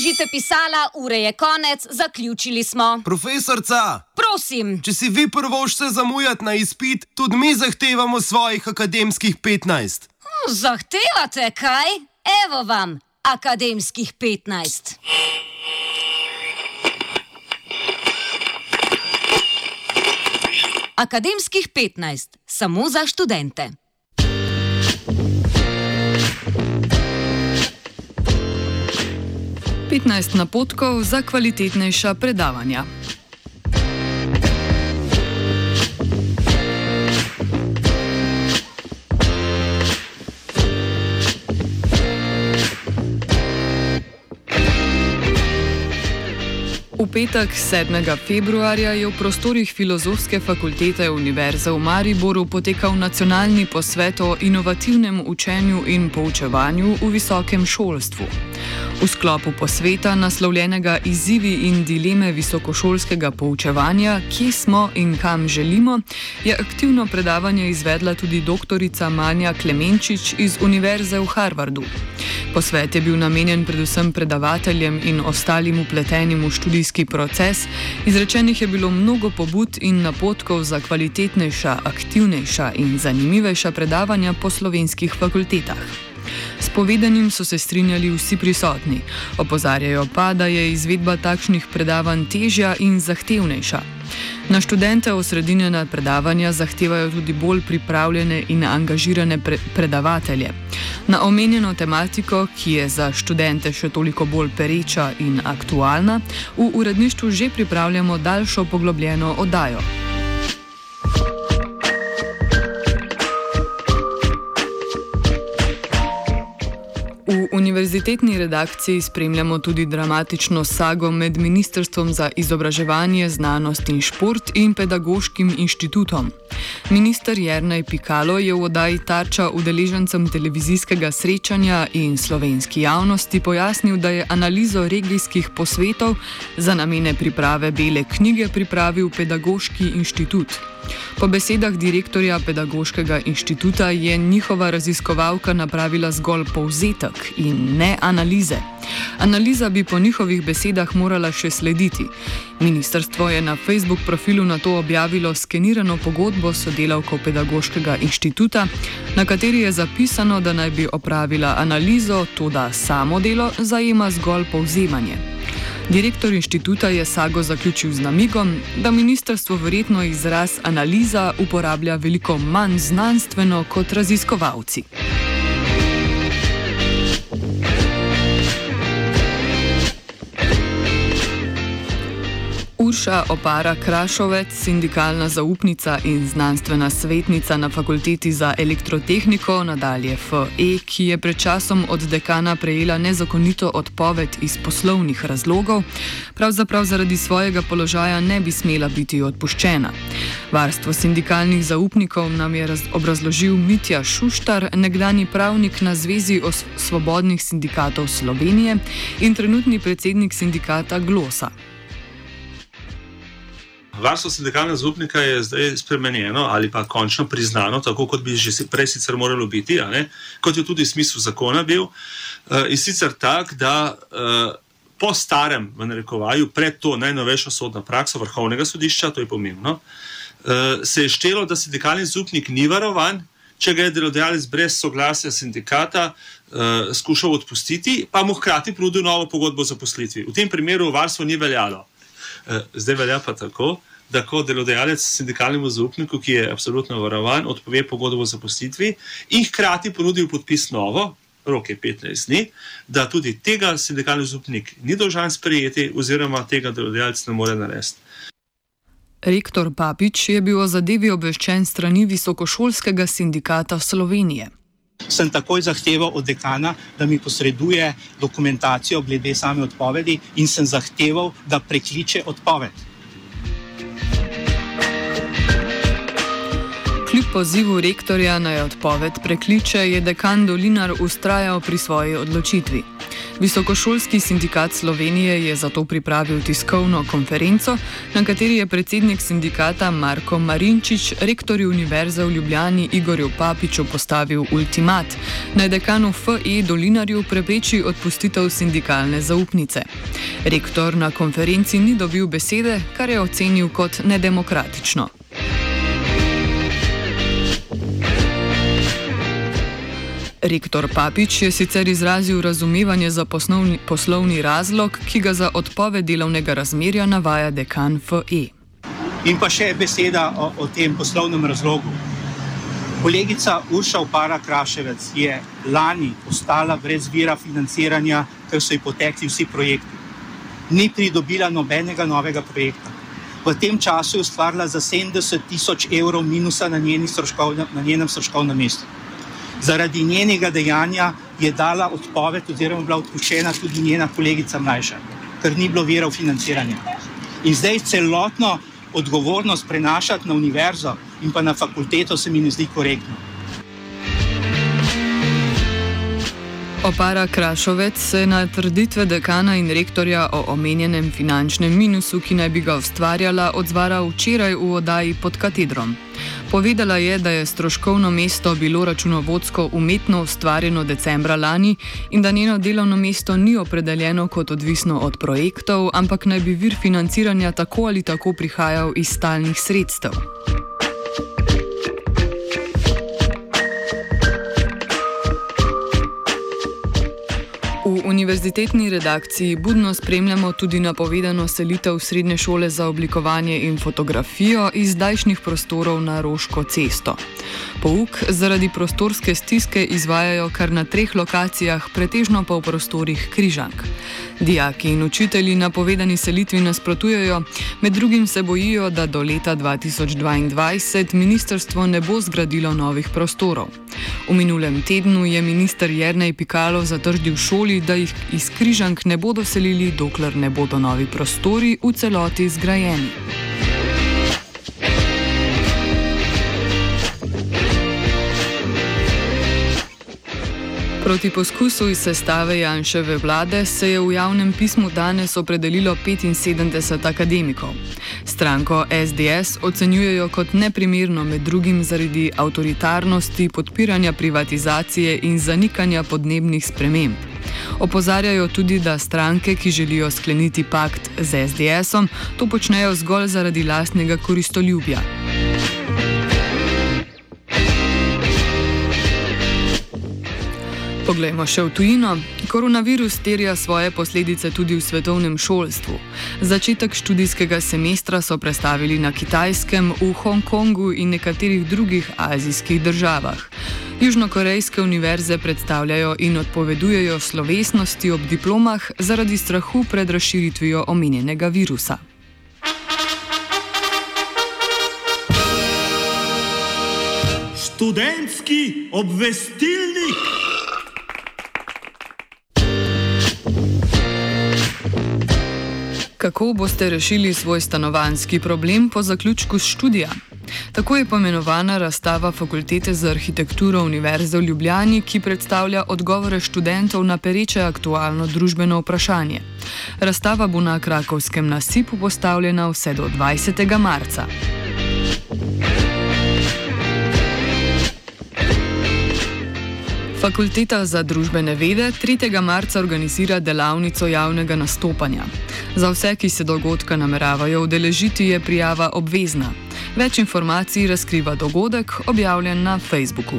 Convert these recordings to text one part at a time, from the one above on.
Položite pisala, ure je konec, zaključili smo. Profesorca! Prosim. Če si vi prvošče zamujati na izpit, tudi mi zahtevamo svojih akademskih 15. Zahtevate kaj? Evo vam, akademskih 15. Akademskih 15, samo za študente. Petnajst napotkov za kvalitetnejša predavanja. V petek 7. februarja je v prostorih Filozofske fakultete Univerze v Mariboru potekal nacionalni posvet o inovativnem učenju in poučevanju v visokem šolstvu. V sklopu posveta, naslovljenega Izzivi in dileme visokošolskega poučevanja, kje smo in kam želimo, je aktivno predavanje izvedla tudi doktorica Manja Klemenčič iz Univerze v Harvardu. Posvet je bil namenjen predvsem predavateljem in ostalim vpletenim v študijski proces. Izrečenih je bilo mnogo pobud in napotkov za kvalitetnejša, aktivnejša in zanimivejša predavanja po slovenskih fakultetah. S povedanim so se strinjali vsi prisotni, opozarjajo pa, da je izvedba takšnih predavanj težja in zahtevnejša. Na študente osredinjena predavanja zahtevajo tudi bolj pripravljene in angažirane predavatelje. Na omenjeno tematiko, ki je za študente še toliko bolj pereča in aktualna, v uredništvu že pripravljamo daljšo poglobljeno oddajo. V univerzitetni redakciji spremljamo tudi dramatično sago med Ministrstvom za izobraževanje, znanost in šport in Pedagoškim inštitutom. Minister Jernej Pikalo je v oddaji Tarča udeležencem televizijskega srečanja in slovenski javnosti pojasnil, da je analizo regijskih posvetov za namene priprave bele knjige pripravil Pedagoški inštitut. Po besedah direktorja Pedagoškega inštituta je njihova raziskovalka napravila zgolj povzetek in ne analize. Analiza bi po njihovih besedah morala še slediti. Ministrstvo je na Facebook profilu nato objavilo skenirano pogodbo sodelavkov Pedagoškega inštituta, na kateri je zapisano, da naj bi opravila analizo, toda samo delo zajema zgolj povzemanje. Direktor inštituta je sago zaključil z namigom, da ministrstvo verjetno izraz analiza uporablja veliko manj znanstveno kot raziskovalci. Urša Opara Krašovec, sindikalna zaupnica in znanstvena svetnica na Fakulteti za elektrotehniko, nadalje FE, ki je pred časom od dekana prejela nezakonito odpoved iz poslovnih razlogov, pravzaprav zaradi svojega položaja ne bi smela biti odpuščena. Varstvo sindikalnih zaupnikov nam je obrazložil Mitja Šuštar, nekdanji pravnik na Zvezi svobodnih sindikatov Slovenije in trenutni predsednik sindikata Glosa. Varstvo sindikalnega zaupnika je zdaj spremenjeno ali pa končno priznano, tako kot bi že prej sicer moralo biti, kot je tudi smisel zakona bil. In sicer tak, da po starem, v narekovaju, pred to najnovejšo sodno prakso Vrhovnega sodišča, to je pomembno, se je štelo, da sindikalni zaupnik ni varovan, če ga je delodajalec brez soglasja sindikata skušal odpustiti, pa mu hkrati ponudil novo pogodbo o zaposlitvi. V tem primeru varstvo ni veljalo. Zdaj velja pa tako, da ko delodajalec sindikalnemu zaupniku, ki je absolutno varovan, odpove pogodbo o zaposlitvi in hkrati ponudi podpis novo, rok je 15 dni, da tudi tega sindikalni zaupnik ni dolžan sprejeti oziroma tega delodajalec ne more narediti. Rektor Papič je bil o zadevi obveščen strani Visokošolskega sindikata Slovenije. Sem takoj zahteval od dekana, da mi posreduje dokumentacijo glede same odpovedi in sem zahteval, da prekliče odpoved. Kljub pozivu rektorja naj odpoved prekliče, je dekan Dolinar vztrajal pri svoji odločitvi. Visokošolski sindikat Slovenije je zato pripravil tiskovno konferenco, na kateri je predsednik sindikata Marko Marinčič rektorju Univerze v Ljubljani Igorju Papiču postavil ultimat, naj dekanu FE Dolinarju prepreči odpustitev sindikalne zaupnice. Rektor na konferenci ni dobil besede, kar je ocenil kot nedemokratično. Rektor Papič je sicer izrazil razumevanje za poslovni razlog, ki ga za odpoved delovnega razmerja navaja dekan FE. In pa še beseda o tem poslovnem razlogu. Kolegica Urša Opara Kraševec je lani ostala brez vira financiranja, ker so ji potekli vsi projekti. Ni pridobila nobenega novega projekta. V tem času je ustvarila za 70.000 evrov minusa na njenem stroškovnem mestu. Zaradi njenega dejanja je dala odpoved oziroma bila odpuščena tudi njena kolegica mlajša, ker ni bilo virov financiranja. In zdaj celotno odgovornost prenašati na univerzo in pa na fakulteto se mi ne zdi korektno. Opara Krašovec se na trditve dekana in rektorja o omenjenem finančnem minusu, ki naj bi ga ustvarjala, odzvala včeraj v oddaji Pod katedrom. Povedala je, da je stroškovno mesto bilo računovodsko umetno ustvarjeno decembra lani in da njeno delovno mesto ni opredeljeno kot odvisno od projektov, ampak naj bi vir financiranja tako ali tako prihajal iz stalnih sredstev. V univerzitetni redakciji budno spremljamo tudi napovedano selitev Srednje šole za oblikovanje in fotografijo iz zdajšnjih prostorov na Roško cesto. Pouk zaradi prostorske stiske izvajajo kar na 3 lokacijah, pretežno pa v prostorih Križank. Dijaki in učitelji napovedani selitvi nasprotujejo, med drugim se bojijo, da do leta 2022 ministrstvo ne bo zgradilo novih prostorov. V minulem tednu je minister Jernej Pikalo zatrdil šoli, da jih iz Križank ne bodo selili, dokler ne bodo novi prostori v celoti zgrajeni. Proti poskusu iz sestave Janševe vlade se je v javnem pismu danes opredelilo 75 akademikov. Stranko SDS ocenjujejo kot neprimerno, med drugim zaradi avtoritarnosti, podpiranja privatizacije in zanikanja podnebnih sprememb. Opozarjajo tudi, da stranke, ki želijo skleniti pakt z SDS-om, to počnejo zgolj zaradi lastnega koristoljubja. Poglejmo še v tujino. Koronavirus terja svoje posledice tudi v svetovnem šolstvu. Začetek študijskega semestra so prestavili na Kitajskem, v Hongkongu in nekaterih drugih azijskih državah. Južnokorejske univerze predstavljajo in odpovedujejo slovesnosti ob diplomah zaradi strahu pred razširitvijo omenjenega virusa. Študentski obvestilnik. Kako boste rešili svoj stanovanjski problem po zaključku študija? Tako je poimenovana razstava Fakultete za arhitekturo Univerze v Ljubljani, ki predstavlja odgovore študentov na pereče aktualno družbeno vprašanje. Razstava bo na Krakovskem nasipu postavljena vse do 20. marca. Fakulteta za družbene vede 3. marca organizira delavnico javnega nastopanja. Za vse, ki se dogodka nameravajo udeležiti, je prijava obvezna. Več informacij razkriva dogodek, objavljen na Facebooku.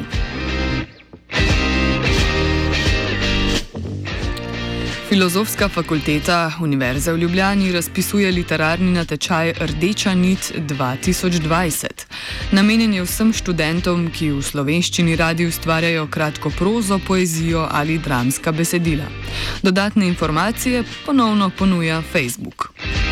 Filozofska fakulteta Univerze v Ljubljani razpisuje literarni natečaj Rdeča nit 2020. Namenjen je vsem študentom, ki v slovenščini radi ustvarjajo kratko prozo, poezijo ali dramska besedila. Dodatne informacije ponovno ponuja Facebook.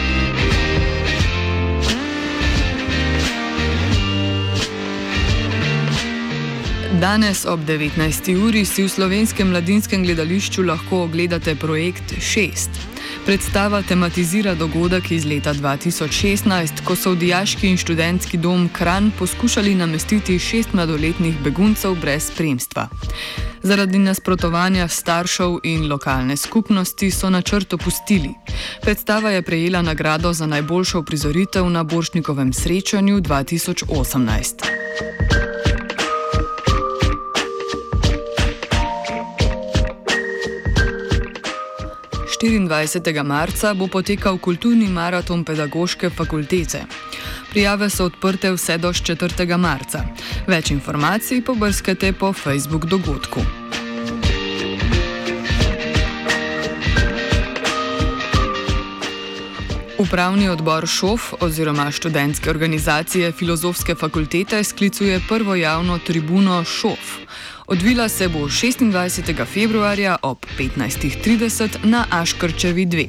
Danes ob 19. uri si v Slovenskem mladinskem gledališču lahko ogledate projekt 6. Predstava tematizira dogodek iz leta 2016, ko so v dijaški in študentski dom Kranj poskušali namestiti 6 mladoletnih beguncev brez spremstva. Zaradi nasprotovanja staršev in lokalne skupnosti so načrt opustili. Predstava je prejela nagrado za najboljšo uprizoritev na Borštnikovem srečanju 2018. Marca bo potekal kulturni maraton Pedagoške fakultete. Prijave so odprte vse do 4. marca. Več informacij pobrskajte po Facebook dogodku. Upravni odbor ŠOF oziroma študentske organizacije Filozofske fakultete sklicuje prvo javno tribuno ŠOF. Odvila se bo 26. februarja ob 15:30 na Aškrčevi 2.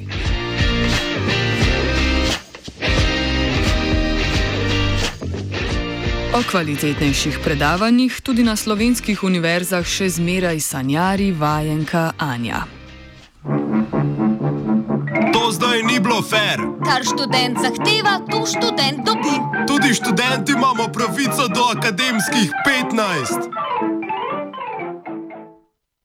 O kvalitetnejših predavanjih tudi na slovenskih univerzah še zmeraj sanjari vajenka Anja. To zdaj ni bilo fair. Kar študent zahteva, to študent dobi. Tudi študenti imamo pravico do akademskih 15.